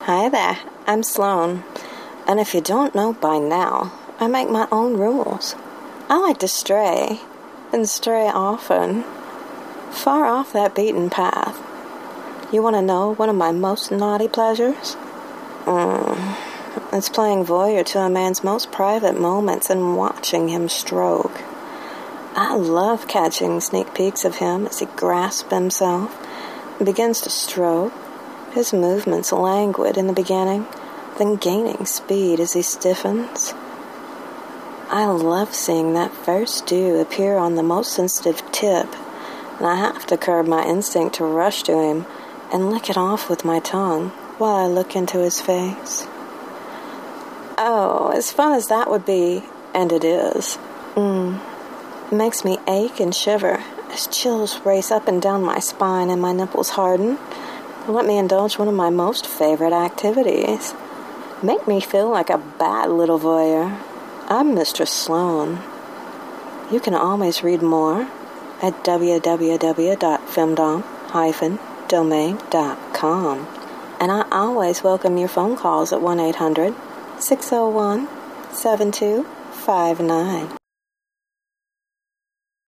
Hi there, I'm Sloan, and if you don't know by now, I make my own rules. I like to stray, and stray often, far off that beaten path. You want to know one of my most naughty pleasures? It's playing voyeur to a man's most private moments and watching him stroke. I love catching sneak peeks of him as he grasps himself and begins to stroke, his movements languid in the beginning, then gaining speed as he stiffens. I love seeing that first dew appear on the most sensitive tip, and I have to curb my instinct to rush to him and lick it off with my tongue while I look into his face. Oh, as fun as that would be, and it is, it makes me ache and shiver as chills race up and down my spine and my nipples harden. Let me indulge one of my most favorite activities. Make me feel like a bad little voyeur. I'm Mistress Sloan. You can always read more at www.femdom-domain.com. And I always welcome your phone calls at 1-800-601-7259.